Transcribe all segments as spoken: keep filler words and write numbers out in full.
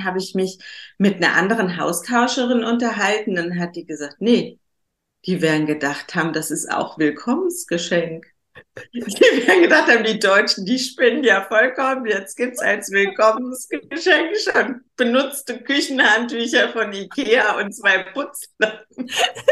habe ich mich mit einer anderen Haustauscherin unterhalten. Dann hat die gesagt, nee, die werden gedacht haben, das ist auch Willkommensgeschenk. Die werden gedacht haben, die Deutschen, die spinnen ja vollkommen. Jetzt gibt's als Willkommensgeschenk schon benutzte Küchenhandtücher von Ikea und zwei Putzlappen.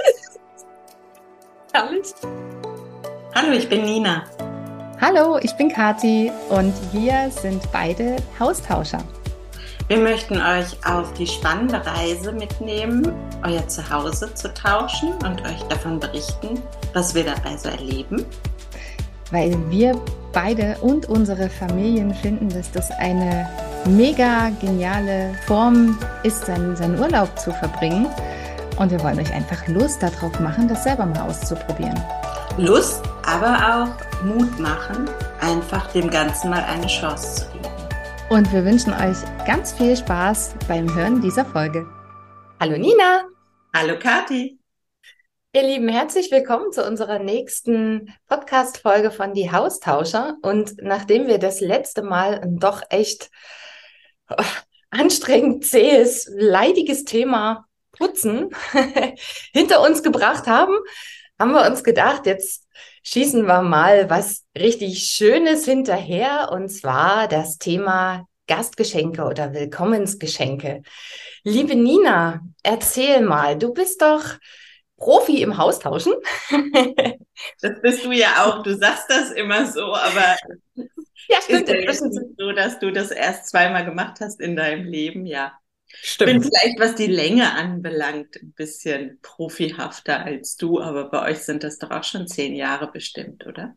Herrlich. Hallo, ich bin Nina. Hallo, ich bin Kathi und wir sind beide Haustauscher. Wir möchten euch auf die spannende Reise mitnehmen, euer Zuhause zu tauschen und euch davon berichten, was wir dabei so erleben. Weil wir beide und unsere Familien finden, dass das eine mega geniale Form ist, seinen, seinen Urlaub zu verbringen. Und wir wollen euch einfach Lust darauf machen, das selber mal auszuprobieren. Lust, aber auch Mut machen, einfach dem Ganzen mal eine Chance zu geben. Und wir wünschen euch ganz viel Spaß beim Hören dieser Folge. Hallo Nina! Hallo Kathi! Ihr Lieben, herzlich willkommen zu unserer nächsten Podcast-Folge von Die Haustauscher. Und nachdem wir das letzte Mal ein doch echt oh, anstrengend zähes, leidiges Thema Putzen hinter uns gebracht haben, haben wir uns gedacht, jetzt schießen wir mal was richtig Schönes hinterher, und zwar das Thema Gastgeschenke oder Willkommensgeschenke. Liebe Nina, erzähl mal, du bist doch Profi im Haustauschen. Das bist du ja auch, du sagst das immer so, aber ja, stimmt, ist ja jetzt nicht so, dass du das erst zweimal gemacht hast in deinem Leben, ja. Stimmt. Ich bin vielleicht, was die Länge anbelangt, ein bisschen profihafter als du, aber bei euch sind das doch auch schon zehn Jahre bestimmt, oder?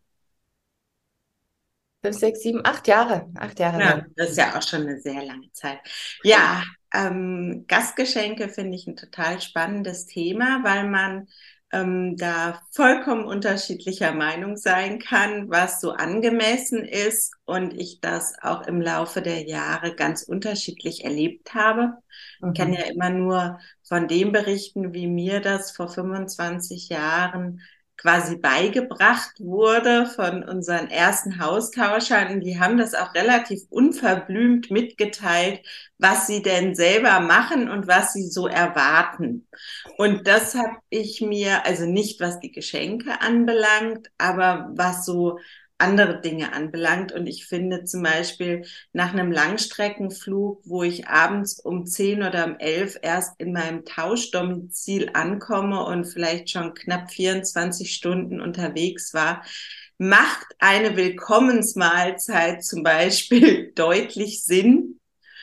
Fünf, sechs, sieben, acht Jahre. Acht Jahre Ja, lang. das ist ja auch schon eine sehr lange Zeit. Ja, ähm, Gastgeschenke finde ich ein total spannendes Thema, weil man ähm, da vollkommen unterschiedlicher Meinung sein kann, was so angemessen ist, und ich das auch im Laufe der Jahre ganz unterschiedlich erlebt habe. Mhm. Ich kann ja immer nur von dem berichten, wie mir das vor fünfundzwanzig Jahren quasi beigebracht wurde von unseren ersten Haustauschern. Die haben das auch relativ unverblümt mitgeteilt, was sie denn selber machen und was sie so erwarten. Und das habe ich mir, also nicht was die Geschenke anbelangt, aber was so andere Dinge anbelangt. Und ich finde zum Beispiel nach einem Langstreckenflug, wo ich abends um zehn oder um elf erst in meinem Tauschdomizil ankomme und vielleicht schon knapp vierundzwanzig Stunden unterwegs war, macht eine Willkommensmahlzeit zum Beispiel deutlich Sinn.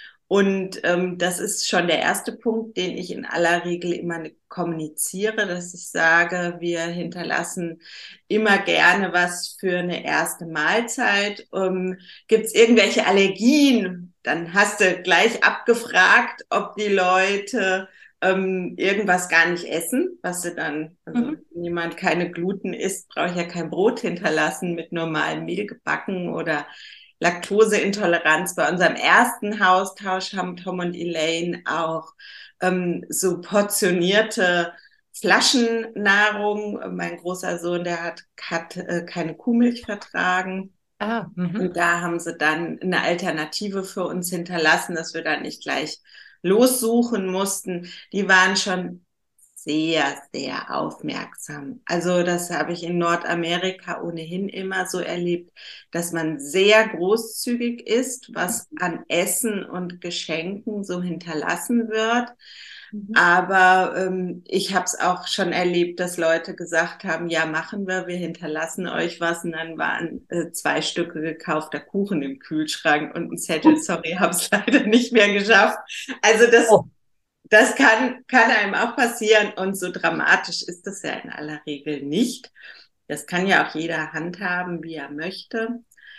Und ähm, das ist schon der erste Punkt, den ich in aller Regel immer kommuniziere, dass ich sage, wir hinterlassen immer gerne was für eine erste Mahlzeit. Ähm, Gibt es irgendwelche Allergien? Dann hast du gleich abgefragt, ob die Leute ähm, irgendwas gar nicht essen, was sie dann, also Mhm. wenn jemand keine Gluten isst, brauche ich ja kein Brot hinterlassen mit normalem Mehl gebacken oder Laktoseintoleranz. Bei unserem ersten Haustausch haben Tom und Elaine auch ähm, so portionierte Flaschennahrung. Mein großer Sohn, der hat, hat äh, keine Kuhmilch vertragen. Ah, mhm. Und da haben sie dann eine Alternative für uns hinterlassen, dass wir dann nicht gleich lossuchen mussten. Die waren schon sehr, sehr aufmerksam. Also das habe ich in Nordamerika ohnehin immer so erlebt, dass man sehr großzügig ist, was an Essen und Geschenken so hinterlassen wird. Mhm. Aber ähm, ich habe es auch schon erlebt, dass Leute gesagt haben, ja, machen wir, wir hinterlassen euch was. Und dann waren äh, zwei Stücke gekaufter Kuchen im Kühlschrank und ein Zettel, sorry, habe es leider nicht mehr geschafft. Also das... Oh. Das kann, kann einem auch passieren, und so dramatisch ist das ja in aller Regel nicht. Das kann ja auch jeder handhaben, wie er möchte.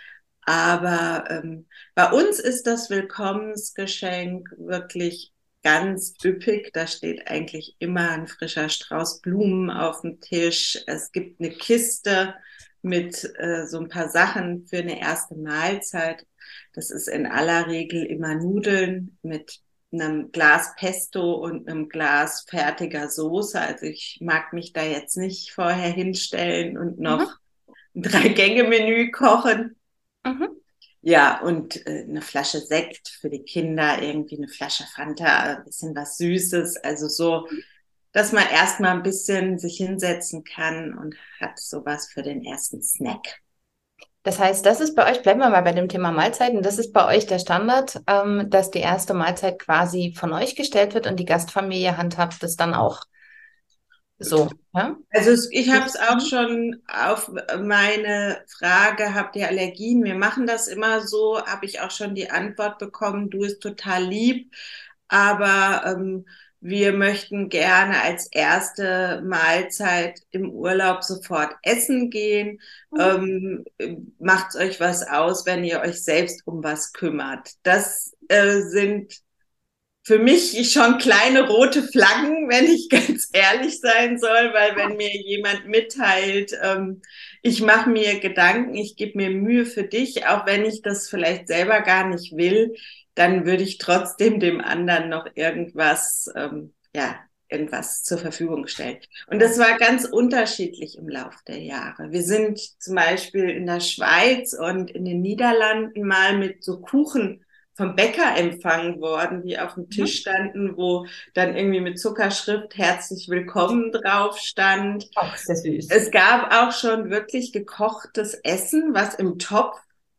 Aber ähm, bei uns ist das Willkommensgeschenk wirklich ganz üppig. Da steht eigentlich immer ein frischer Strauß Blumen auf dem Tisch. Es gibt eine Kiste mit äh, so ein paar Sachen für eine erste Mahlzeit. Das ist in aller Regel immer Nudeln mit einem Glas Pesto und einem Glas fertiger Soße. Also ich mag mich da jetzt nicht vorher hinstellen und noch Mhm. ein Drei-Gänge-Menü kochen. Mhm. Ja, und äh, eine Flasche Sekt für die Kinder, irgendwie eine Flasche Fanta, ein bisschen was Süßes. Also so, dass man erstmal ein bisschen sich hinsetzen kann und hat sowas für den ersten Snack. Das heißt, das ist bei euch, bleiben wir mal bei dem Thema Mahlzeiten, das ist bei euch der Standard, ähm, dass die erste Mahlzeit quasi von euch gestellt wird und die Gastfamilie handhabt das dann auch so, ja? Also es, ich habe es auch schon auf meine Frage, habt ihr Allergien? Wir machen das immer so, habe ich auch schon die Antwort bekommen, du bist total lieb, aber ähm, wir möchten gerne als erste Mahlzeit im Urlaub sofort essen gehen. Ähm, macht euch was aus, wenn ihr euch selbst um was kümmert. Das äh, sind für mich schon kleine rote Flaggen, wenn ich ganz ehrlich sein soll, weil wenn mir jemand mitteilt, ähm, ich mache mir Gedanken, ich gebe mir Mühe für dich, auch wenn ich das vielleicht selber gar nicht will, dann würde ich trotzdem dem anderen noch irgendwas, ähm, ja, irgendwas zur Verfügung stellen. Und das war ganz unterschiedlich im Laufe der Jahre. Wir sind zum Beispiel in der Schweiz und in den Niederlanden mal mit so Kuchen vom Bäcker empfangen worden, die auf dem Tisch standen, wo dann irgendwie mit Zuckerschrift herzlich willkommen drauf stand. Ach, sehr süß. Es gab auch schon wirklich gekochtes Essen, was im Topf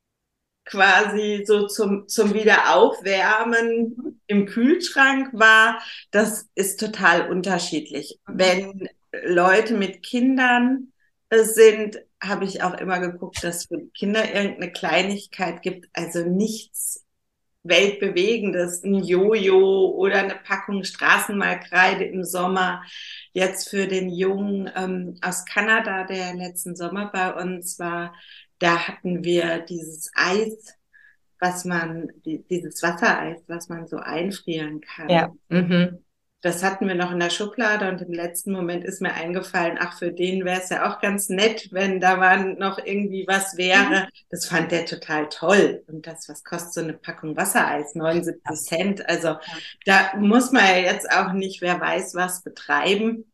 quasi so zum, zum Wiederaufwärmen im Kühlschrank war. Das ist total unterschiedlich. Wenn Leute mit Kindern sind, habe ich auch immer geguckt, dass es für Kinder irgendeine Kleinigkeit gibt, also nichts Weltbewegendes, ein Jojo oder eine Packung Straßenmalkreide im Sommer. Jetzt für den Jungen ähm, aus Kanada, der letzten Sommer bei uns war, da hatten wir dieses Eis, was man, die, dieses Wassereis, was man so einfrieren kann. Ja. Mhm. Das hatten wir noch in der Schublade und im letzten Moment ist mir eingefallen, ach, für den wäre es ja auch ganz nett, wenn da mal noch irgendwie was wäre. Das fand der total toll. Und das, was kostet so eine Packung Wassereis? neunundsiebzig Cent. Also da muss man ja jetzt auch nicht, wer weiß was, betreiben.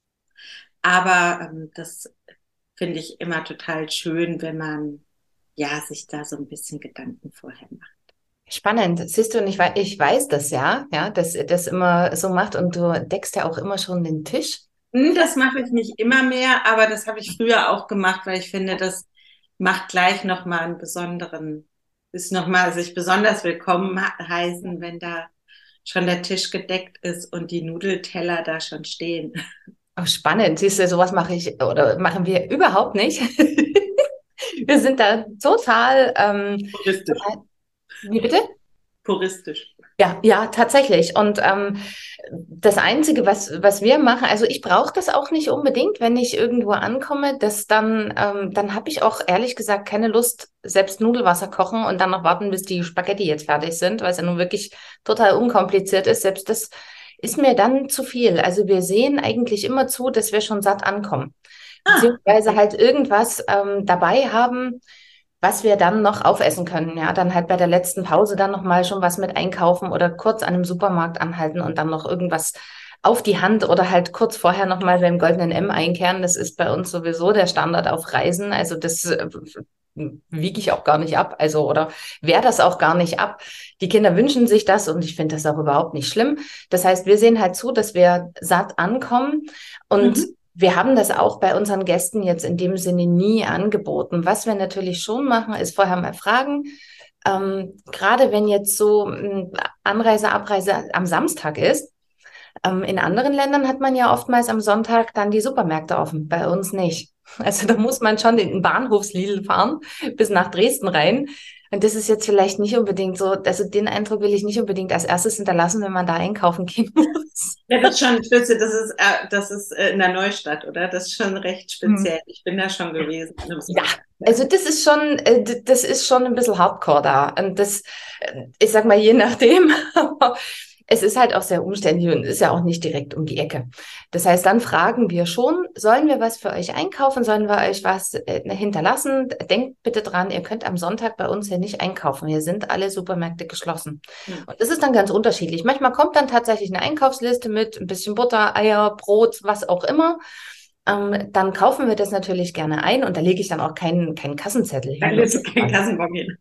Aber ähm, das finde ich immer total schön, wenn man ja sich da so ein bisschen Gedanken vorher macht. Spannend. Siehst du, und ich, wei- ich weiß das ja, ja, dass ihr das immer so macht und du deckst ja auch immer schon den Tisch. Hm, Das mache ich nicht immer mehr, aber das habe ich früher auch gemacht, weil ich finde, das macht gleich nochmal einen besonderen, ist nochmal sich besonders willkommen heißen, wenn da schon der Tisch gedeckt ist und die Nudelteller da schon stehen. Oh, spannend. Siehst du, sowas mache ich oder machen wir überhaupt nicht. Wir sind da total, ähm, Puristisch. total, wie bitte? Puristisch. Ja, ja, tatsächlich. Und ähm, das Einzige, was, was wir machen, also ich brauche das auch nicht unbedingt, wenn ich irgendwo ankomme, dass dann, ähm, dann habe ich auch ehrlich gesagt keine Lust, selbst Nudelwasser kochen und dann noch warten, bis die Spaghetti jetzt fertig sind, weil es ja nun wirklich total unkompliziert ist. Selbst das ist mir dann zu viel. Also wir sehen eigentlich immer zu, dass wir schon satt ankommen, Ah, beziehungsweise okay. halt irgendwas ähm, dabei haben, was wir dann noch aufessen können. Ja, dann halt bei der letzten Pause dann noch mal schon was mit einkaufen oder kurz an einem Supermarkt anhalten und dann noch irgendwas auf die Hand oder halt kurz vorher noch mal beim goldenen M einkehren. Das ist bei uns sowieso der Standard auf Reisen. Also das äh, wiege ich auch gar nicht ab. Also oder wehre das auch gar nicht ab. Die Kinder wünschen sich das und ich finde das auch überhaupt nicht schlimm. Das heißt, wir sehen halt zu, dass wir satt ankommen und Mhm. wir haben das auch bei unseren Gästen jetzt in dem Sinne nie angeboten. Was wir natürlich schon machen, ist vorher mal fragen, ähm, gerade wenn jetzt so ähm, Anreise, Abreise am Samstag ist. Ähm, in anderen Ländern hat man ja oftmals am Sonntag dann die Supermärkte offen, bei uns nicht. Also da muss man schon den Bahnhofs-Lidl fahren bis nach Dresden rein. Und das ist jetzt vielleicht nicht unbedingt so, also den Eindruck will ich nicht unbedingt als erstes hinterlassen, wenn man da einkaufen gehen muss. Ja, das ist schon spitze. Das ist, äh, das ist äh, in der Neustadt, oder? Das ist schon recht speziell. Ich bin da schon gewesen. Ja, also das ist schon, äh, d- das ist schon ein bisschen Hardcore da. Und das, äh, ich sag mal, je nachdem. Aber es ist halt auch sehr umständlich und ist ja auch nicht direkt um die Ecke. Das heißt, dann fragen wir schon, sollen wir was für euch einkaufen? Sollen wir euch was äh, hinterlassen? Denkt bitte dran, ihr könnt am Sonntag bei uns hier nicht einkaufen. Hier sind alle Supermärkte geschlossen. Hm. Und das ist dann ganz unterschiedlich. Manchmal kommt dann tatsächlich eine Einkaufsliste mit ein bisschen Butter, Eier, Brot, was auch immer. ähm, dann kaufen wir das natürlich gerne ein und da lege ich dann auch keinen, keinen Kassenzettel Da hin. ist kein Kassenbon hin.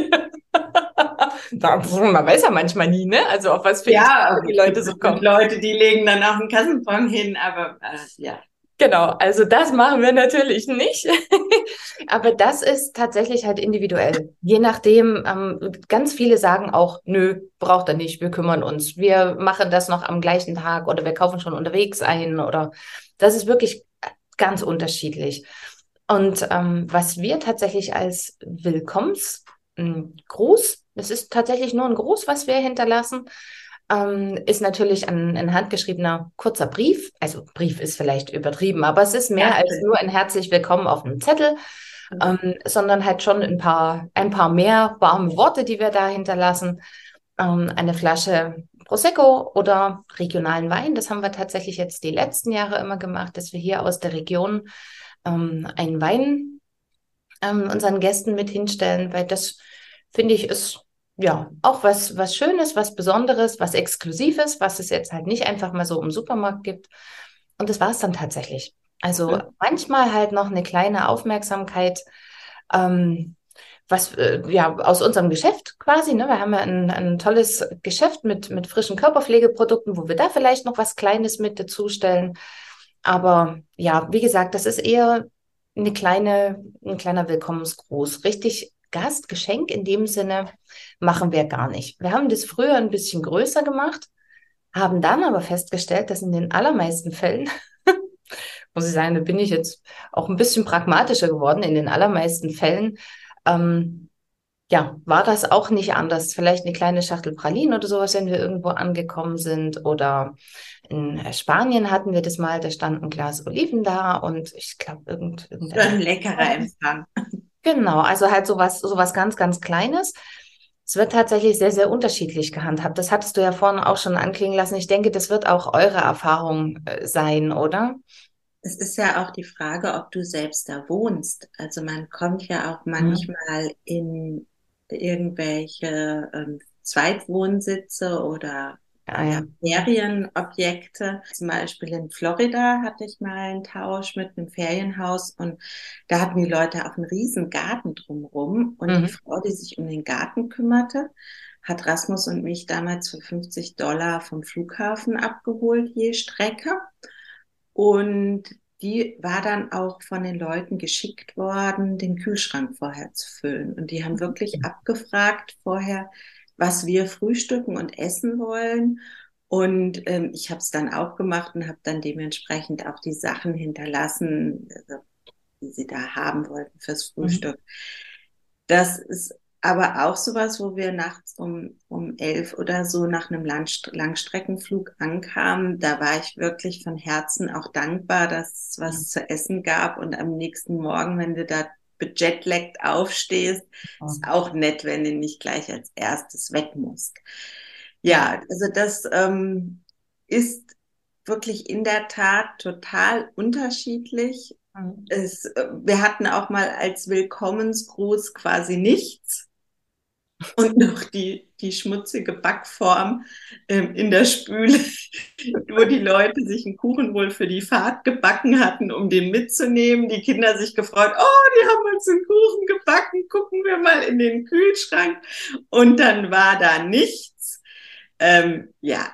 Da- Man weiß ja manchmal nie, ne? Also auf was für Ideen Ja, die es gibt Leute so bestimmt kommen. Leute, die legen dann auch einen Kassenbon hin, aber äh, ja. Genau, also das machen wir natürlich nicht. Aber das ist tatsächlich halt individuell. Je nachdem, ähm, ganz viele sagen auch, nö, braucht er nicht, wir kümmern uns. Wir machen das noch am gleichen Tag oder wir kaufen schon unterwegs ein oder das ist wirklich ganz unterschiedlich. Und ähm, was wir tatsächlich als Willkommensgruß, das ist tatsächlich nur ein Gruß, was wir hinterlassen, ähm, ist natürlich ein, ein handgeschriebener kurzer Brief. Also Brief ist vielleicht übertrieben, aber es ist mehr Ja, als nur ein herzlich willkommen auf einem Zettel, stimmt. ähm, sondern halt schon ein paar, ein paar mehr warme Worte, die wir da hinterlassen. Ähm, eine Flasche Prosecco oder regionalen Wein. Das haben wir tatsächlich jetzt die letzten Jahre immer gemacht, dass wir hier aus der Region ähm, einen Wein ähm, unseren Gästen mit hinstellen, weil das finde ich ist ja auch was, was Schönes, was Besonderes, was Exklusives, was es jetzt halt nicht einfach mal so im Supermarkt gibt. Und das war es dann tatsächlich. Also Mhm. manchmal halt noch eine kleine Aufmerksamkeit, ähm, was äh, ja aus unserem Geschäft quasi, ne? Wir haben ja ein, ein tolles Geschäft mit, mit frischen Körperpflegeprodukten, wo wir da vielleicht noch was Kleines mit dazustellen. Aber ja, wie gesagt, das ist eher eine kleine, ein kleiner Willkommensgruß. Richtig Gastgeschenk in dem Sinne machen wir gar nicht. Wir haben das früher ein bisschen größer gemacht, haben dann aber festgestellt, dass in den allermeisten Fällen, muss ich sagen, da bin ich jetzt auch ein bisschen pragmatischer geworden, in den allermeisten Fällen, ähm, ja, war das auch nicht anders. Vielleicht eine kleine Schachtel Pralinen oder sowas, wenn wir irgendwo angekommen sind. Oder in Spanien hatten wir das mal, da stand ein Glas Oliven da und ich glaube, irgend, So irgendein. ein leckerer Empfang. Genau, also halt sowas, sowas ganz, ganz Kleines. Es wird tatsächlich sehr, sehr unterschiedlich gehandhabt. Das hattest du ja vorhin auch schon anklingen lassen. Ich denke, das wird auch eure Erfahrung äh, sein, oder? Es ist ja auch die Frage, ob du selbst da wohnst. Also man kommt ja auch Mhm. manchmal in irgendwelche ähm, Zweitwohnsitze oder Ja, ja, ja. Ferienobjekte. Zum Beispiel in Florida hatte ich mal einen Tausch mit einem Ferienhaus und da hatten die Leute auch einen riesen Garten drumherum und die Mhm. Frau, die sich um den Garten kümmerte, hat Rasmus und mich damals für fünfzig Dollar vom Flughafen abgeholt, je Strecke. Und die war dann auch von den Leuten geschickt worden, den Kühlschrank vorher zu füllen. Und die haben wirklich abgefragt vorher, was wir frühstücken und essen wollen. Und ähm, ich habe es dann auch gemacht und habe dann dementsprechend auch die Sachen hinterlassen, also, die sie da haben wollten fürs Mhm. Frühstück. Das ist aber auch sowas, wo wir nachts um, um elf oder so nach einem Langst Langstreckenflug ankamen. Da war ich wirklich von Herzen auch dankbar, dass es was zu essen gab. Und am nächsten Morgen, wenn du da bejetlaggt aufstehst, ist auch nett, wenn du nicht gleich als erstes weg musst. Ja, also das ähm, ist wirklich in der Tat total unterschiedlich. Mhm. Es, äh, wir hatten auch mal als Willkommensgruß quasi nichts und noch die, die schmutzige Backform ähm, in der Spüle, wo die Leute sich einen Kuchen wohl für die Fahrt gebacken hatten, um den mitzunehmen. Die Kinder sich gefreut, oh, die haben uns einen Kuchen gebacken, gucken wir mal in den Kühlschrank. Und dann war da nichts. Ähm, ja,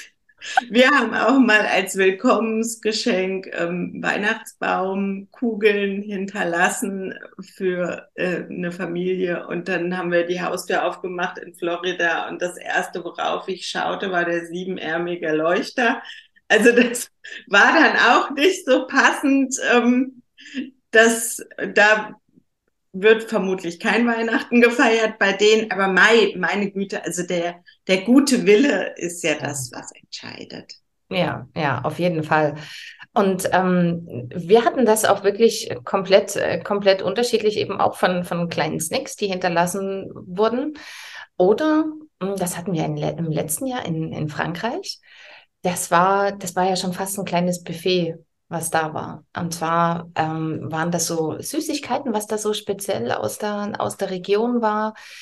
wir haben auch mal als Willkommensgeschenk ähm, Weihnachtsbaumkugeln hinterlassen für äh, eine Familie und dann haben wir die Haustür aufgemacht in Florida und das erste, worauf ich schaute, war der siebenärmige Leuchter. Also das war dann auch nicht so passend. Ähm, dass da wird vermutlich kein Weihnachten gefeiert bei denen, aber Mai, meine Güte, also der, der gute Wille ist ja das, was entscheidet. Ja, ja, auf jeden Fall. Und ähm, wir hatten das auch wirklich komplett, äh, komplett unterschiedlich, eben auch von, von kleinen Snacks, die hinterlassen wurden. Oder, mh, das hatten wir in, le- im letzten Jahr in, in Frankreich. Das war, das war ja schon fast ein kleines Buffet, was da war. Und zwar ähm, waren das so Süßigkeiten, was da so speziell aus der, aus der Region war.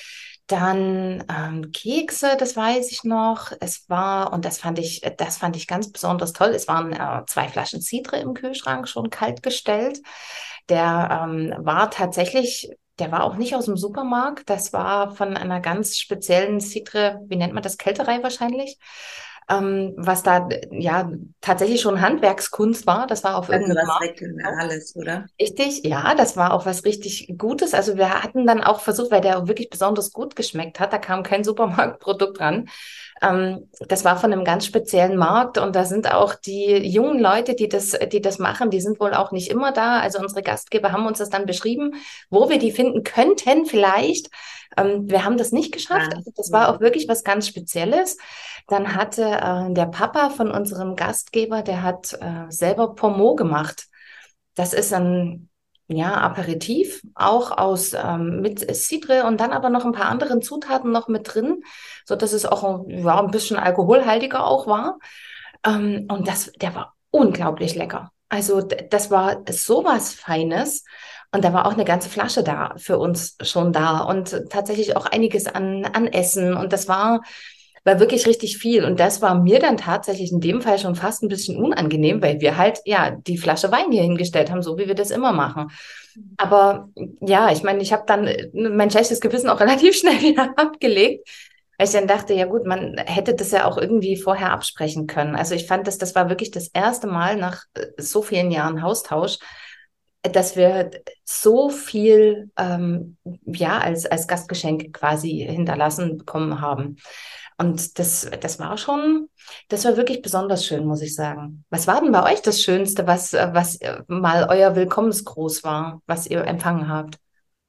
Dann ähm, Kekse, das weiß ich noch. Es war, und das fand ich, das fand ich ganz besonders toll. Es waren äh, zwei Flaschen Cidre im Kühlschrank, schon kalt gestellt. Der ähm, war tatsächlich, der war auch nicht aus dem Supermarkt. Das war von einer ganz speziellen Cidre, wie nennt man das? Kälterei wahrscheinlich. Ähm, was da ja tatsächlich schon Handwerkskunst war. Das war auf Also irgendeinem was Markt gekauft. Regionales, oder? Richtig, ja, das war auch was richtig Gutes. Also wir hatten dann auch versucht, weil der wirklich besonders gut geschmeckt hat, da kam kein Supermarktprodukt ran. Ähm, das war von einem ganz speziellen Markt und da sind auch die jungen Leute, die das, die das machen, die sind wohl auch nicht immer da. Also unsere Gastgeber haben uns das dann beschrieben, wo wir die finden könnten vielleicht. Ähm, wir haben das nicht geschafft. Ja. Also das war auch wirklich was ganz Spezielles. Dann hatte äh, der Papa von unserem Gastgeber, der hat äh, selber Pommeau gemacht. Das ist ein ja, Aperitif, auch aus ähm, mit Cidre und dann aber noch ein paar anderen Zutaten noch mit drin, so dass es auch ja, ein bisschen alkoholhaltiger auch war. Ähm, und das, der war unglaublich lecker. Also d- das war sowas Feines. Und da war auch eine ganze Flasche da für uns schon da und tatsächlich auch einiges an, an Essen. Und das war war wirklich richtig viel. Und das war mir dann tatsächlich in dem Fall schon fast ein bisschen unangenehm, weil wir halt, ja, die Flasche Wein hier hingestellt haben, so wie wir das immer machen. Aber ja, ich meine, ich habe dann äh, mein schlechtes Gewissen auch relativ schnell wieder abgelegt, weil ich dann dachte, ja gut, man hätte das ja auch irgendwie vorher absprechen können. Also ich fand, dass das war wirklich das erste Mal nach äh, so vielen Jahren Haustausch, dass wir so viel ähm, ja als, als Gastgeschenk quasi hinterlassen bekommen haben. Und das, das war schon, das war wirklich besonders schön, muss ich sagen. Was war denn bei euch das Schönste, was, äh, was äh, mal euer Willkommensgruß war, was ihr empfangen habt?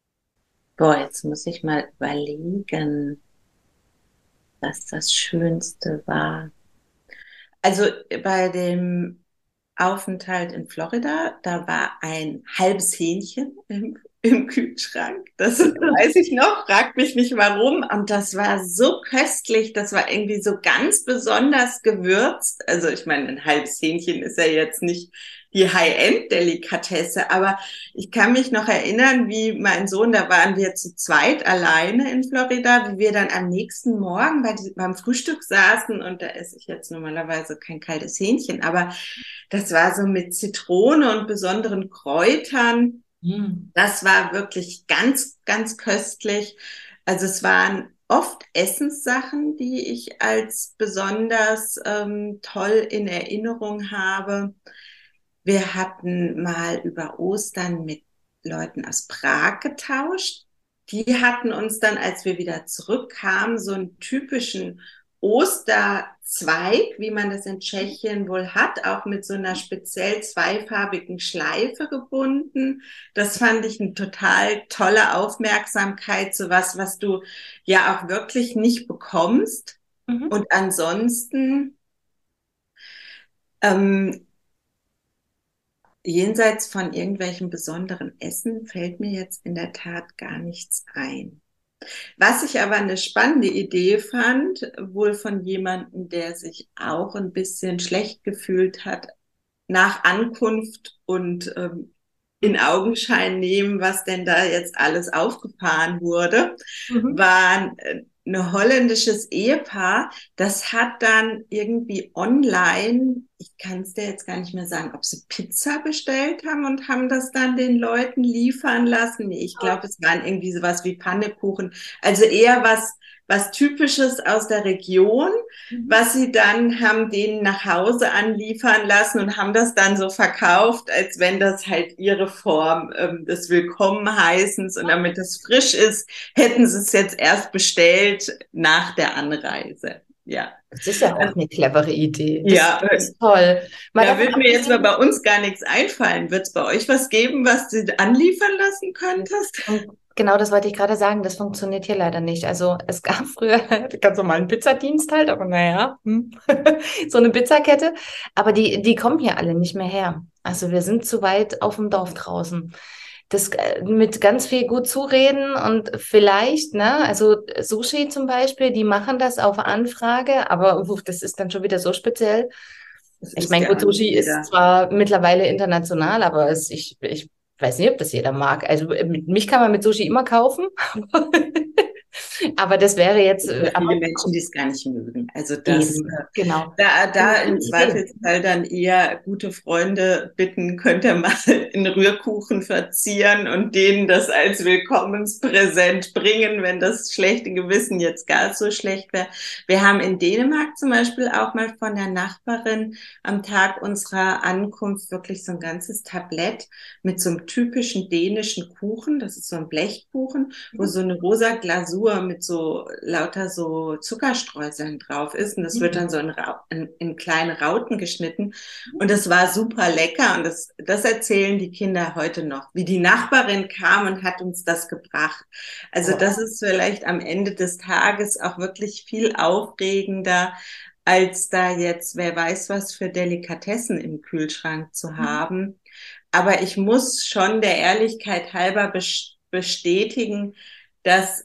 Boah, jetzt muss ich mal überlegen, was das Schönste war. Also bei dem Aufenthalt in Florida, da war ein halbes Hähnchen im, im Kühlschrank. Das weiß ich noch, fragt mich nicht warum. Und das war so köstlich, das war irgendwie so ganz besonders gewürzt. Also ich meine, ein halbes Hähnchen ist ja jetzt nicht die High-End-Delikatesse, aber ich kann mich noch erinnern, wie mein Sohn, da waren wir zu zweit alleine in Florida, wie wir dann am nächsten Morgen bei, beim Frühstück saßen und da esse ich jetzt normalerweise kein kaltes Hähnchen, aber das war so mit Zitrone und besonderen Kräutern. Hm. Das war wirklich ganz, ganz köstlich. Also es waren oft Essenssachen, die ich als besonders ähm, toll in Erinnerung habe. Wir hatten mal über Ostern mit Leuten aus Prag getauscht. Die hatten uns dann, als wir wieder zurückkamen, so einen typischen Osterzweig, wie man das in Tschechien wohl hat, auch mit so einer speziell zweifarbigen Schleife gebunden. Das fand ich eine total tolle Aufmerksamkeit, so was, was du ja auch wirklich nicht bekommst. Mhm. Und ansonsten, ähm, jenseits von irgendwelchen besonderen Essen fällt mir jetzt in der Tat gar nichts ein. Was ich aber eine spannende Idee fand, wohl von jemandem, der sich auch ein bisschen schlecht gefühlt hat nach Ankunft und ähm, in Augenschein nehmen, was denn da jetzt alles aufgefahren wurde, Mhm. war ein ein holländisches Ehepaar, das hat dann irgendwie online, ich kann es dir jetzt gar nicht mehr sagen, ob sie Pizza bestellt haben und haben das dann den Leuten liefern lassen. Nee, ich glaube, es waren irgendwie sowas wie Pannekuchen. Also eher was, was Typisches aus der Region, Mhm. was sie dann haben denen nach Hause anliefern lassen und haben das dann so verkauft, als wenn das halt ihre Form ähm, des Willkommenheißens und damit es frisch ist, hätten sie es jetzt erst bestellt nach der Anreise. Ja. Das ist ja auch Also, eine clevere Idee. Das ja, ist toll. Mal da davon wird mir jetzt mal abgesehen, bei uns gar nichts einfallen. Wird es bei euch was geben, was du anliefern lassen könntest? und genau das wollte ich gerade sagen, das funktioniert hier leider nicht. Also es gab früher ganz normal einen Pizzadienst halt, aber naja, hm. So eine Pizzakette. Aber die, die kommen hier alle nicht mehr her. Also wir sind zu weit auf dem Dorf draußen. Das äh, mit ganz viel gut zureden und vielleicht, ne, also Sushi zum Beispiel, die machen das auf Anfrage, aber uff, das ist dann schon wieder so speziell. Das Ich ist meine, ja gut, auch nicht Sushi ist jeder. zwar mittlerweile international, aber es, ich, ich weiß nicht, ob das jeder mag. Also äh, mit- mich kann man mit Sushi immer kaufen. Aber das wäre jetzt, Es äh, gibt aber viele Menschen, die es gar nicht mögen. Also das, eben, äh, genau. da, Finde da ich im schöne Idee. Zweifelsfall dann eher gute Freunde bitten, könnt ihr mal einen Rührkuchen verzieren und denen das als Willkommenspräsent bringen, wenn das schlechte Gewissen jetzt gar so schlecht wäre. Wir haben in Dänemark zum Beispiel auch mal von der Nachbarin am Tag unserer Ankunft wirklich so ein ganzes Tablett mit so einem typischen dänischen Kuchen. Das ist so ein Blechkuchen, wo so eine rosa Glasur mit so lauter so Zuckerstreuseln drauf ist. Und das wird Mhm. dann so in, in, in kleine Rauten geschnitten. Und das war super lecker. Und das, das erzählen die Kinder heute noch, wie die Nachbarin kam und hat uns das gebracht. Also das ist vielleicht am Ende des Tages auch wirklich viel aufregender, als da jetzt, wer weiß, was für Delikatessen im Kühlschrank zu haben. Aber ich muss schon der Ehrlichkeit halber bestätigen, dass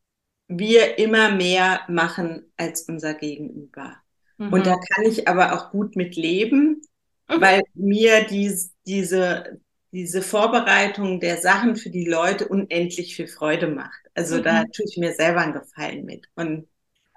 wir immer mehr machen als unser Gegenüber. Und da Mhm. kann ich aber auch gut mit leben, Mhm. weil mir dies, diese, diese Vorbereitung der Sachen für die Leute unendlich viel Freude macht. Also da Mhm. tue ich mir selber einen Gefallen mit. Und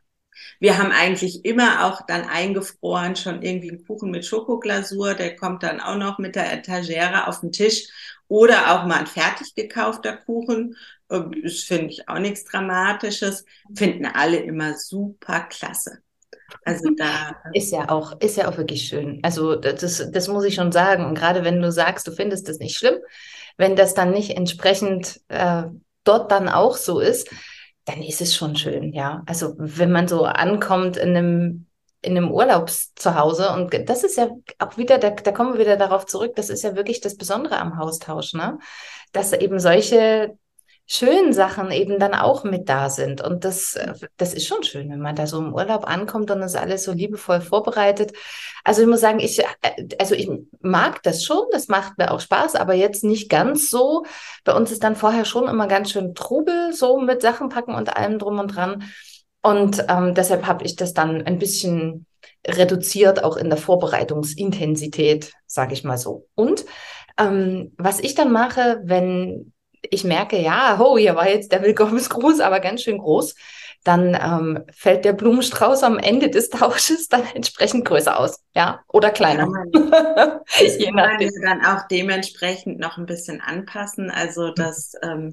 wir haben eigentlich immer auch dann eingefroren schon irgendwie einen Kuchen mit Schokoglasur, der kommt dann auch noch mit der Etagere auf den Tisch oder auch mal ein fertig gekaufter Kuchen. Das finde ich auch nichts Dramatisches. Finden alle immer super klasse. Also da, Ist ja auch, ist ja auch wirklich schön. Also das, das muss ich schon sagen. Und gerade wenn du sagst, du findest das nicht schlimm, wenn das dann nicht entsprechend äh, dort dann auch so ist, dann ist es schon schön, ja. Also wenn man so ankommt in einem, in einem Urlaubszuhause und das ist ja auch wieder, da, da kommen wir wieder darauf zurück, das ist ja wirklich das Besondere am Haustausch, ne? Dass eben solche schönen Sachen eben dann auch mit da sind. Und das, äh, das ist schon schön, wenn man da so im Urlaub ankommt und das alles so liebevoll vorbereitet. Also ich muss sagen, ich, äh, also ich mag das schon, das macht mir auch Spaß, aber jetzt nicht ganz so. Bei uns ist dann vorher schon immer ganz schön Trubel, so mit Sachen packen und allem drum und dran. Und ähm, deshalb habe ich das dann ein bisschen reduziert, auch in der Vorbereitungsintensität, sage ich mal so. Und ähm, was ich dann mache, wenn ich merke, ja, ho, hier war jetzt der Willkommensgruß, aber ganz schön groß, dann ähm, fällt der Blumenstrauß am Ende des Tausches dann entsprechend größer aus, ja, oder kann kleiner, man, das je kann man ja nachdem. dann auch dementsprechend noch ein bisschen anpassen. Also das ähm,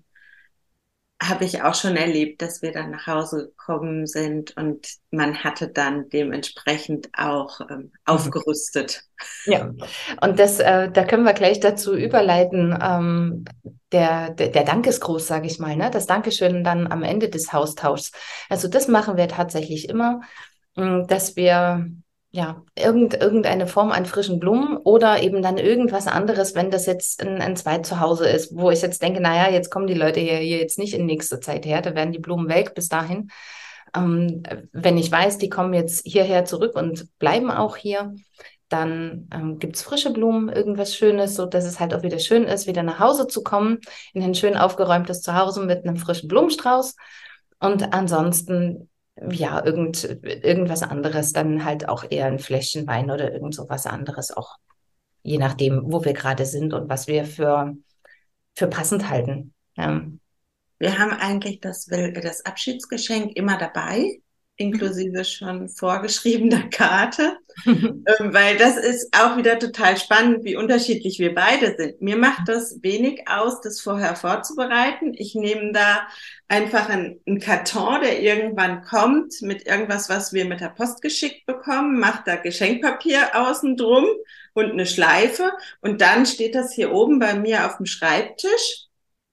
habe ich auch schon erlebt, dass wir dann nach Hause gekommen sind und man hatte dann dementsprechend auch ähm, Mhm. aufgerüstet. Ja, und das, äh, da können wir gleich dazu überleiten, ähm, der, der, der Dankesgruß, sage ich mal, ne? Das Dankeschön dann am Ende des Haustauschs. Also das machen wir tatsächlich immer, mh, dass wir ja irgend, irgendeine Form an frischen Blumen oder eben dann irgendwas anderes, wenn das jetzt ein, ein Zweitzuhause ist, wo ich jetzt denke, naja, jetzt kommen die Leute hier, hier jetzt nicht in nächster Zeit her, da werden die Blumen welk bis dahin. Ähm, wenn ich weiß, die kommen jetzt hierher zurück und bleiben auch hier, dann ähm, gibt es frische Blumen, irgendwas Schönes, so dass es halt auch wieder schön ist, wieder nach Hause zu kommen, in ein schön aufgeräumtes Zuhause mit einem frischen Blumenstrauß. Und ansonsten, ja, irgend, irgendwas anderes, dann halt auch eher ein Fläschchen Wein oder irgend so was anderes, auch je nachdem, wo wir gerade sind und was wir für, für passend halten. Ja. Wir haben eigentlich das, Will- das Abschiedsgeschenk immer dabei, inklusive schon vorgeschriebener Karte. Ähm, Weil das ist auch wieder total spannend, wie unterschiedlich wir beide sind. Mir macht das wenig aus, das vorher vorzubereiten. Ich nehme da einfach einen, einen Karton, der irgendwann kommt, mit irgendwas, was wir mit der Post geschickt bekommen, mache da Geschenkpapier außen drum und eine Schleife. Und dann steht das hier oben bei mir auf dem Schreibtisch.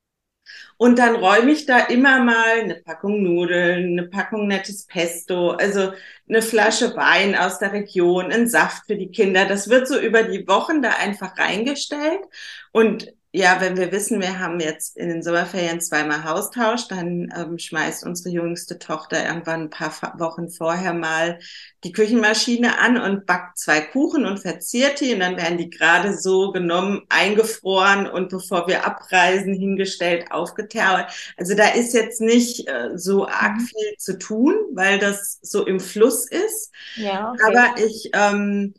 Und dann räume ich da immer mal eine Packung Nudeln, eine Packung nettes Pesto, also eine Flasche Wein aus der Region, ein Saft für die Kinder. Das wird so über die Wochen da einfach reingestellt. Und ja, wenn wir wissen, wir haben jetzt in den Sommerferien zweimal Haustausch, dann ähm, schmeißt unsere jüngste Tochter irgendwann ein paar Wochen vorher mal die Küchenmaschine an und backt zwei Kuchen und verzehrt die. Und dann werden die gerade so genommen, eingefroren und bevor wir abreisen, hingestellt, aufgetaut. Also da ist jetzt nicht äh, so arg Mhm. viel zu tun, weil das so im Fluss ist. Ja, okay. Aber ich ähm,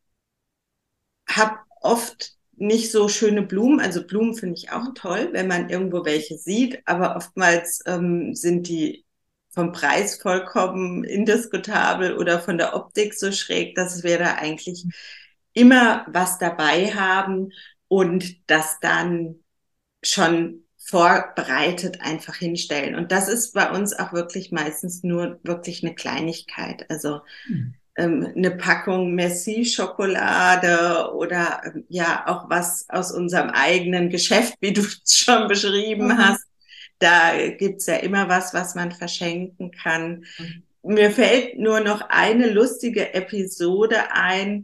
habe oft nicht so schöne Blumen. Also Blumen finde ich auch toll, wenn man irgendwo welche sieht, aber oftmals ähm, sind die vom Preis vollkommen indiskutabel oder von der Optik so schräg, dass wir da eigentlich immer was dabei haben und das dann schon vorbereitet einfach hinstellen. Und das ist bei uns auch wirklich meistens nur wirklich eine Kleinigkeit. Also ähm, eine Packung Merci-Schokolade oder ähm, ja auch was aus unserem eigenen Geschäft, wie du es schon beschrieben Mhm. hast. Da gibt's ja immer was, was man verschenken kann. Mhm. Mir fällt nur noch eine lustige Episode ein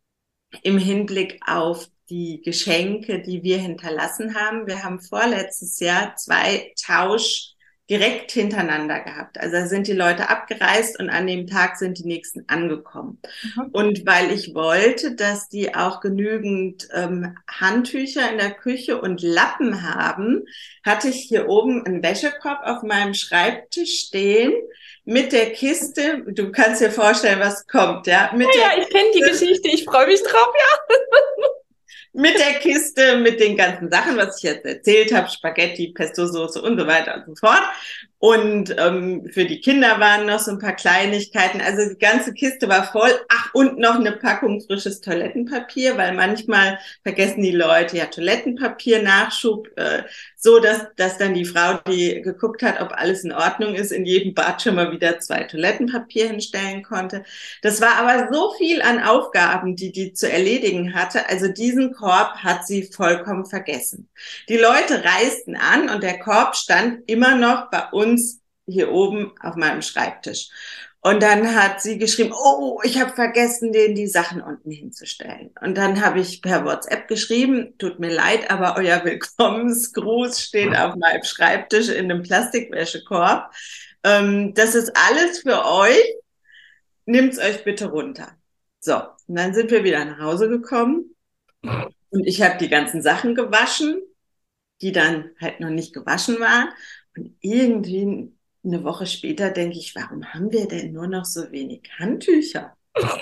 im Hinblick auf die Geschenke, die wir hinterlassen haben. Wir haben vorletztes Jahr zwei Tausch direkt hintereinander gehabt. Also da sind die Leute abgereist und an dem Tag sind die nächsten angekommen. Mhm. Und weil ich wollte, dass die auch genügend ähm, Handtücher in der Küche und Lappen haben, hatte ich hier oben einen Wäschekorb auf meinem Schreibtisch stehen mit der Kiste. Du kannst dir vorstellen, was kommt, ja? Mit ja, der ja, ich kenne die Geschichte, ich freue mich drauf, ja. Mit der Kiste, mit den ganzen Sachen, was ich jetzt erzählt habe, Spaghetti, Pesto-Soße und so weiter und so fort. Und ähm, für die Kinder waren noch so ein paar Kleinigkeiten. Also die ganze Kiste war voll. Ach, und noch eine Packung frisches Toilettenpapier, weil manchmal vergessen die Leute ja Toilettenpapier-Nachschub, äh, so dass, dass dann die Frau, die geguckt hat, ob alles in Ordnung ist, in jedem Bad schon mal wieder zwei Toilettenpapier hinstellen konnte. Das war aber so viel an Aufgaben, die die zu erledigen hatte. Also diesen Korb hat sie vollkommen vergessen. Die Leute reisten an und der Korb stand immer noch bei uns hier oben auf meinem Schreibtisch. Und dann hat sie geschrieben, oh, ich habe vergessen, denen die Sachen unten hinzustellen. Und dann habe ich per WhatsApp geschrieben, tut mir leid, aber euer Willkommensgruß steht auf meinem Schreibtisch in einem Plastikwäschekorb. Ähm, das ist alles für euch. Nimmt's euch bitte runter. So, und dann sind wir wieder nach Hause gekommen und ich habe die ganzen Sachen gewaschen, die dann halt noch nicht gewaschen waren. Und irgendwie eine Woche später denke ich, warum haben wir denn nur noch so wenig Handtücher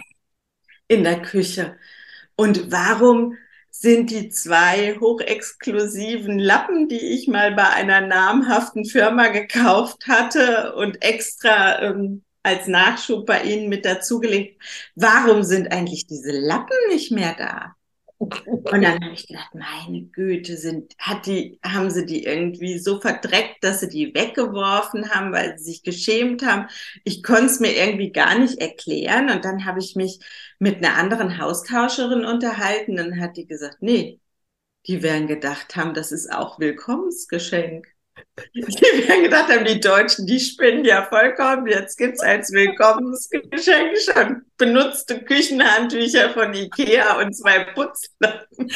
in der Küche? Und warum sind die zwei hochexklusiven Lappen, die ich mal bei einer namhaften Firma gekauft hatte und extra ähm, als Nachschub bei Ihnen mit dazugelegt, warum sind eigentlich diese Lappen nicht mehr da? Und dann habe ich gedacht, meine Güte, sind, hat die, haben sie die irgendwie so verdreckt, dass sie die weggeworfen haben, weil sie sich geschämt haben. Ich konnte es mir irgendwie gar nicht erklären. Und dann habe ich mich mit einer anderen Haustauscherin unterhalten. Dann hat die gesagt, nee, die werden gedacht haben, das ist auch Willkommensgeschenk. Die werden gedacht haben, die Deutschen, die spinnen ja vollkommen. Jetzt gibt's als Willkommensgeschenk schon benutzte Küchenhandtücher von Ikea und zwei Putzlappen.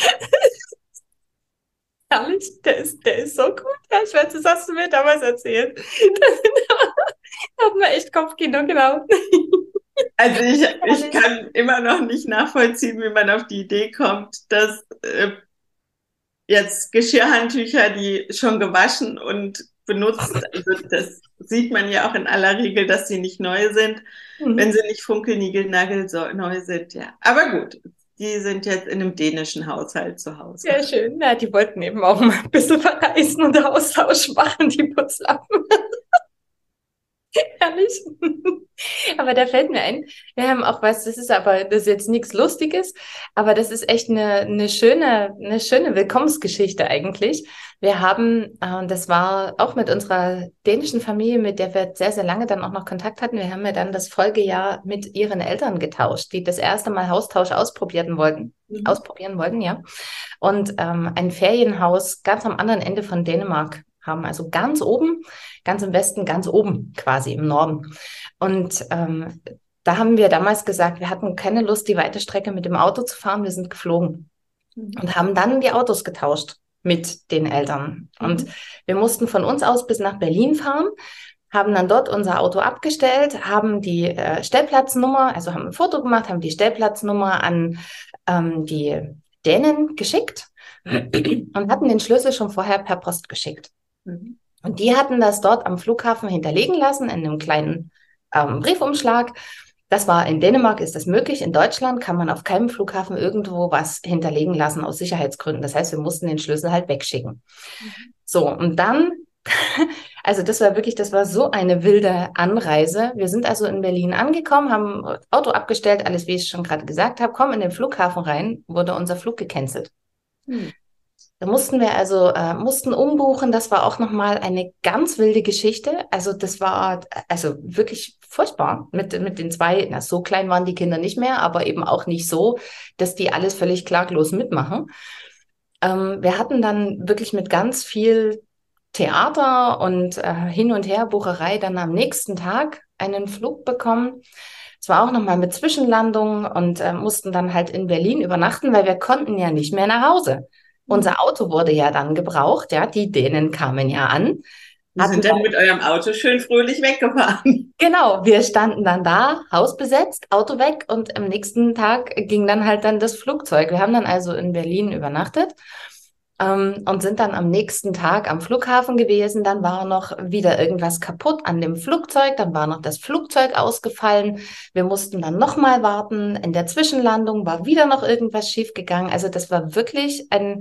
Herrlich, der ist, der ist so gut. Ja, ich weiß, das hast du mir damals erzählt. Da hat man echt Kopfkino, genau. Also ich, ich kann immer noch nicht nachvollziehen, wie man auf die Idee kommt, dass äh, jetzt Geschirrhandtücher, die schon gewaschen und benutzt, also das sieht man ja auch in aller Regel, dass sie nicht neu sind, mhm. wenn sie nicht funkelnigelnagel so neu sind, ja. Aber gut, die sind jetzt in einem dänischen Haushalt zu Hause. Sehr schön, ja, die wollten eben auch mal ein bisschen verreisen und Austausch machen, die Putzlappen. Herrlich. Aber da fällt mir ein, wir haben auch was, das ist aber, das ist jetzt nichts Lustiges, aber das ist echt eine, eine schöne, eine schöne Willkommensgeschichte eigentlich. Wir haben, äh, das war auch mit unserer dänischen Familie, mit der wir sehr, sehr lange dann auch noch Kontakt hatten. Wir haben ja dann das Folgejahr mit ihren Eltern getauscht, die das erste Mal Haustausch ausprobieren wollten, mhm. ausprobieren wollten, ja. Und ähm, ein Ferienhaus ganz am anderen Ende von Dänemark haben, also ganz oben, ganz im Westen, ganz oben quasi im Norden. Und ähm, da haben wir damals gesagt, wir hatten keine Lust, die weite Strecke mit dem Auto zu fahren, wir sind geflogen mhm. und haben dann die Autos getauscht mit den Eltern. Mhm. Und wir mussten von uns aus bis nach Berlin fahren, haben dann dort unser Auto abgestellt, haben die äh, Stellplatznummer, also haben ein Foto gemacht, haben die Stellplatznummer an ähm, die Dänen geschickt und hatten den Schlüssel schon vorher per Post geschickt. Und die hatten das dort am Flughafen hinterlegen lassen in einem kleinen ähm, Briefumschlag. Das war in Dänemark, ist das möglich. In Deutschland kann man auf keinem Flughafen irgendwo was hinterlegen lassen aus Sicherheitsgründen. Das heißt, wir mussten den Schlüssel halt wegschicken. Mhm. So, und dann Also das war wirklich, das war so eine wilde Anreise. Wir sind also in Berlin angekommen, haben Auto abgestellt, alles, wie ich schon gerade gesagt habe, kommen in den Flughafen rein, wurde unser Flug gecancelt. Hm. Da mussten wir also, äh, mussten umbuchen. Das war auch nochmal eine ganz wilde Geschichte. Also das war also wirklich furchtbar mit, mit den zwei, na, so klein waren die Kinder nicht mehr, aber eben auch nicht so, dass die alles völlig klaglos mitmachen. Ähm, wir hatten dann wirklich mit ganz viel Theater und äh, Hin- und Her-Bucherei dann am nächsten Tag einen Flug bekommen. Es war auch nochmal mit Zwischenlandung und äh, mussten dann halt in Berlin übernachten, weil wir konnten ja nicht mehr nach Hause. Unser Auto wurde ja dann gebraucht, ja, die Dänen kamen ja an. Wir sind dann mit eurem Auto schön fröhlich weggefahren. Genau, wir standen dann da, Haus besetzt, Auto weg und am nächsten Tag ging dann halt dann das Flugzeug. Wir haben dann also in Berlin übernachtet ähm, und sind dann am nächsten Tag am Flughafen gewesen. Dann war noch wieder irgendwas kaputt an dem Flugzeug, dann war noch das Flugzeug ausgefallen. Wir mussten dann nochmal warten. In der Zwischenlandung war wieder noch irgendwas schiefgegangen. Also das war wirklich ein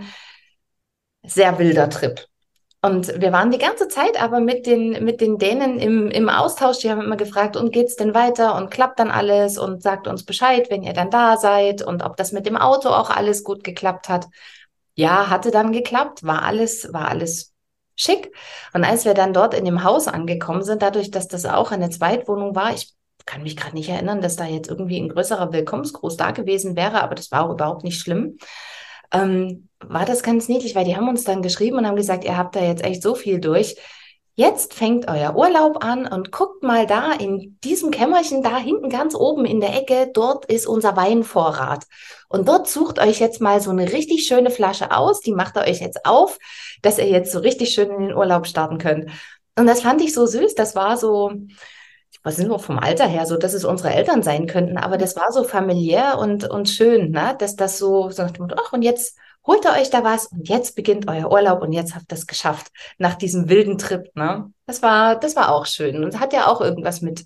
sehr wilder Trip. Und wir waren die ganze Zeit aber mit den, mit den Dänen im, im Austausch. Die haben immer gefragt, und geht's denn weiter und klappt dann alles und sagt uns Bescheid, wenn ihr dann da seid und ob das mit dem Auto auch alles gut geklappt hat. Ja, hatte dann geklappt, war alles, war alles schick. Und als wir dann dort in dem Haus angekommen sind, dadurch, dass das auch eine Zweitwohnung war, ich kann mich gerade nicht erinnern, dass da jetzt irgendwie ein größerer Willkommensgruß da gewesen wäre, aber das war auch überhaupt nicht schlimm. Ähm, war das ganz niedlich, weil die haben uns dann geschrieben und haben gesagt, ihr habt da jetzt echt so viel durch. Jetzt fängt euer Urlaub an und guckt mal da in diesem Kämmerchen da hinten ganz oben in der Ecke, dort ist unser Weinvorrat. Und dort sucht euch jetzt mal so eine richtig schöne Flasche aus, die macht ihr euch jetzt auf, dass ihr jetzt so richtig schön in den Urlaub starten könnt. Und das fand ich so süß, das war so, was sind wir vom Alter her, so dass es unsere Eltern sein könnten, aber das war so familiär und, und schön, ne? Dass das so, so nach dem Motto, ach, und jetzt holt ihr euch da was und jetzt beginnt euer Urlaub und jetzt habt ihr es geschafft nach diesem wilden Trip, ne? Das war, das war auch schön und hat ja auch irgendwas mit,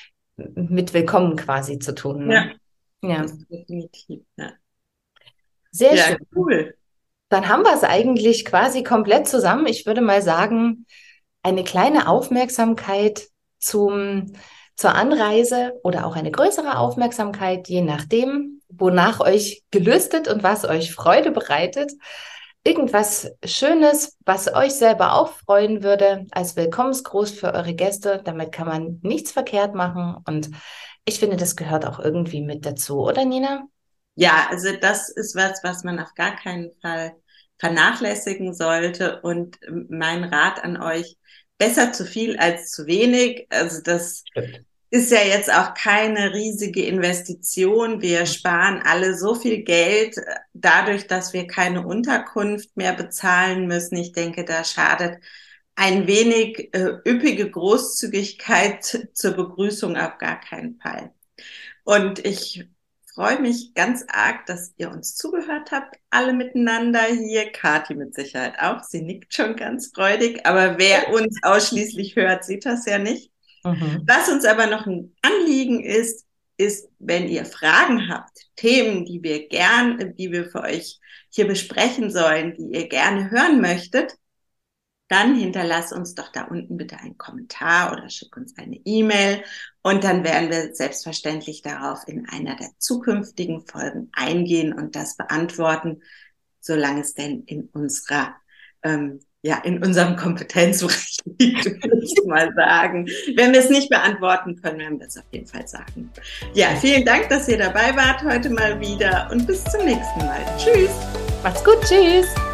mit Willkommen quasi zu tun, ne? Ja, Ja. das ist definitiv, ja. Sehr Ja, schön. cool. Dann haben wir es eigentlich quasi komplett zusammen. Ich würde mal sagen, eine kleine Aufmerksamkeit zum, zur Anreise oder auch eine größere Aufmerksamkeit, je nachdem, wonach euch gelüstet und was euch Freude bereitet. Irgendwas Schönes, was euch selber auch freuen würde, als Willkommensgruß für eure Gäste. Damit kann man nichts verkehrt machen. Und ich finde, das gehört auch irgendwie mit dazu, oder Nina? Ja, also das ist was, was man auf gar keinen Fall vernachlässigen sollte. Und mein Rat an euch, besser zu viel als zu wenig. Also das Stimmt. ist ja jetzt auch keine riesige Investition. Wir sparen alle so viel Geld dadurch, dass wir keine Unterkunft mehr bezahlen müssen. Ich denke, da schadet ein wenig äh, üppige Großzügigkeit zur Begrüßung auf gar keinen Fall. Und ich freue mich ganz arg, dass ihr uns zugehört habt, alle miteinander hier. Kathi mit Sicherheit auch, sie nickt schon ganz freudig, aber wer uns ausschließlich hört, sieht das ja nicht. Mhm. Was uns aber noch ein Anliegen ist, ist, wenn ihr Fragen habt, Themen, die wir gern, die wir für euch hier besprechen sollen, die ihr gerne hören möchtet, dann hinterlasst uns doch da unten bitte einen Kommentar oder schick uns eine E-Mail und dann werden wir selbstverständlich darauf in einer der zukünftigen Folgen eingehen und das beantworten, solange es denn in unserer, ähm, ja, in unserem Kompetenzbereich liegt, würde ich mal sagen. Wenn wir es nicht beantworten können, werden wir es auf jeden Fall sagen. Ja, vielen Dank, dass ihr dabei wart heute mal wieder und bis zum nächsten Mal. Tschüss. Macht's gut. Tschüss.